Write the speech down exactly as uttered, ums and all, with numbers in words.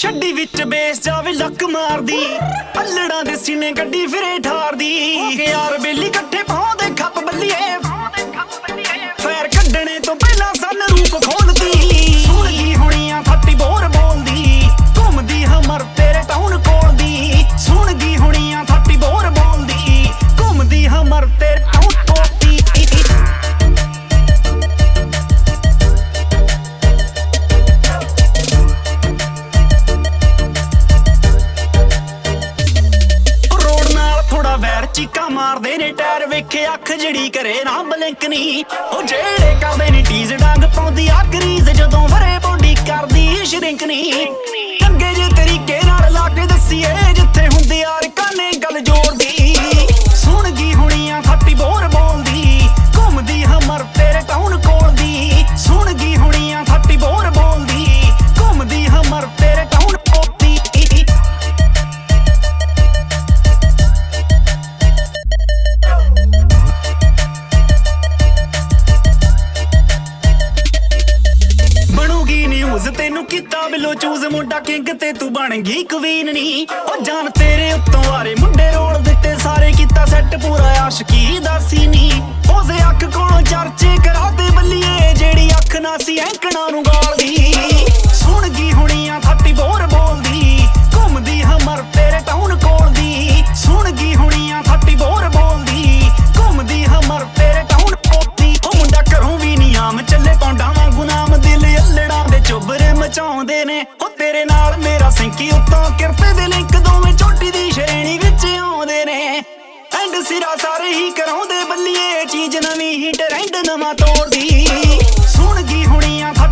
ਛੱਡੀ ਵਿੱਚ ਬੇਸ ਜਾਵੇ ਲੱਕ ਮਾਰਦੀ ਅਲੜਾਂ ਦੇ ਸੀਨੇ ਗੱਡੀ ਫਿਰੇ ਠਾਰਦੀ ਯਾਰ ਬੇਲੀ ਇਕੱਠੇ ਪਾਉਂਦੇ ਖੱਪ ਬੱਲੀਏ ਫੈਰ ਕੱਢਣੇ ਤੋਂ ਪਹਿਲਾਂ ਸਨ ਰੂਪ ਖੋਲਦੀ ਸੁਣਦੀ ਹੁਣੀਆਂ ਥੱਟੀ ਬੋਰ ਬੋਲਦੀ ਘੁੰਮਦੀ ਹਮਰ ਤੇਰੇ ਟਾਉਣ ਕੋਲ ਦੀ ਸੁਣਦੀ ਹੁਣੀਆਂ ਥੱਟੀ ਬੋਰ ਬੋਲਦੀ ਘੁੰਮਦੀ ਹਮਰ ਤੇਰੇ ਟਾਉਣ ਕੋਲ ਦੀ ਚੀਕਾਂ ਮਾਰਦੇ ਨੇ ਟਾਇਰ ਵੇਖੇ ਅੱਖ ਜਿਹੜੀ ਕਰੇ ਨਾ ਬਲਿੰਕ ਨੀ ਉਹ ਜਿਹੜੇ ਕਰਦੇ ਨੇ ਟੀਜ਼ ਡੰਗ ਪਾਉਂਦੀ ਆ ਗਰੀਜ਼ ਜਦੋਂ ਵਰੇ ਬੋਡੀ ਕਰਦੀ ਸ਼ਰਿੰਕ ਨੀ ਚੰਗੇ ਜੇ ਤਰੀਕੇ ਨਾਲ ਲਾ ਕੇ ਦੱਸੀਏ ਜਿੱਥੇ ਹੁੰਦੀ ਯਾਰ ਕਾਨੇ ਗੱਲ ਜੋੜਦੀ ਸੁਣ ਗਈ ਹੁਣੀਆਂ ਥੱਟੀ ਬੋਰ ਬੋਲਦੀ ਘੁੰਮਦੀ ਹਮਰ ਤੇਰੇ ਟਾਉਣ ਕੋਲ ਦੀ ਸੁਣ ਗਈ ਹੁਣੀਆਂ ਥੱਟੀ ਬੋਰ ਬੋਲਦੀ ਘੁੰਮਦੀ ਹਮਰ ਤੇਰੇ ਟਾਉਣ ਕੋਲ ਦੀ ਤੈਨੂੰ ਕੀਤਾ ਬਿਲੋ ਚੂਜ਼ ਮੁੰਡਾ ਕਿੰਗ ਤੇ ਤੂੰ ਬਣ ਗਈ ਕਵੀਨ ਨੀ ਉਹ ਜਾਨ ਤੇਰੇ ਉੱਤੋਂ ਆਰੇ ਮੁੰਡੇ ਰੋਲ ਦਿੱਤੇ ਸਾਰੇ ਕੀਤਾ ਸੈੱਟ ਪੂਰਾ ਆਸ਼ਕੀ ਦਾ ਸੀਨੀ ਉਹਦੇ ਅੱਖ ਕੋਲੋਂ ਚਰਚੇ ਕਰਾਦੇ ਬੱਲੀਏ ਜਿਹੜੀ ਅੱਖ ਨਾ ਸੀ ਐਂਕਣਾ ਨੂੰ ਗਾਲਦੀ ਸੁਣ ਗਈ ਹੁਣੀਆਂ ਥੱਟੀ ਬੋਰ ਬੋਲਦੀ ਘੁੰਮਦੀ ਹਮਰ ਤੇਰੇ ਟਾਉਣ ਕੋਲ ਦੀ ਸੁਣ ਗਈ ਹੁਣੀਆਂ ਥੱਟੀ ਬੋਰ ਬੋਲਦੀ ਘੁੰਮਦੀ ਹਮਰ ਤੇਰੇ ਟਾਉਣ ਕੋਲ ਦੀ ਉਹ ਮੁੰਡਾ ਘਰੋਂ ਵੀ ਨੀ ਆਮ ਚੱਲੇ ਪੌਂਡਾ ਵਾਂਗੂ ਨਾਮ ਦਿਲ ਅਲੜਾਂ ਦੇ ਚੁੱਬਰੇ ਮਚਾਉਂਦੇ ਨੇ ਉਹ ਤੇਰੇ ਨਾਲ ਮੇਰਾ ਸਿੰਕੀ ਉੱਤੋਂ ਕਿਰਤੇ ਦੇ ਲਿੰਕ ਦੋਵੇਂ ਚੋਟੀ ਦੀ ਸ਼੍ਰੇਣੀ ਵਿੱਚ ਆਉਂਦੇ ਨੇ ਐਂਡ ਸਿਰਾ ਸਾਰੇ ਹੀ ਕਰਾਉਂਦੇ ਬੱਲੀਏ ਚੀਜ਼ ਨਵੀਂ ਹੀ ਟਰੈਂਡ ਨਵਾਂ ਤੋੜਦੀ ਸੁਣ ਗਈ ਹੁਣੀਆਂ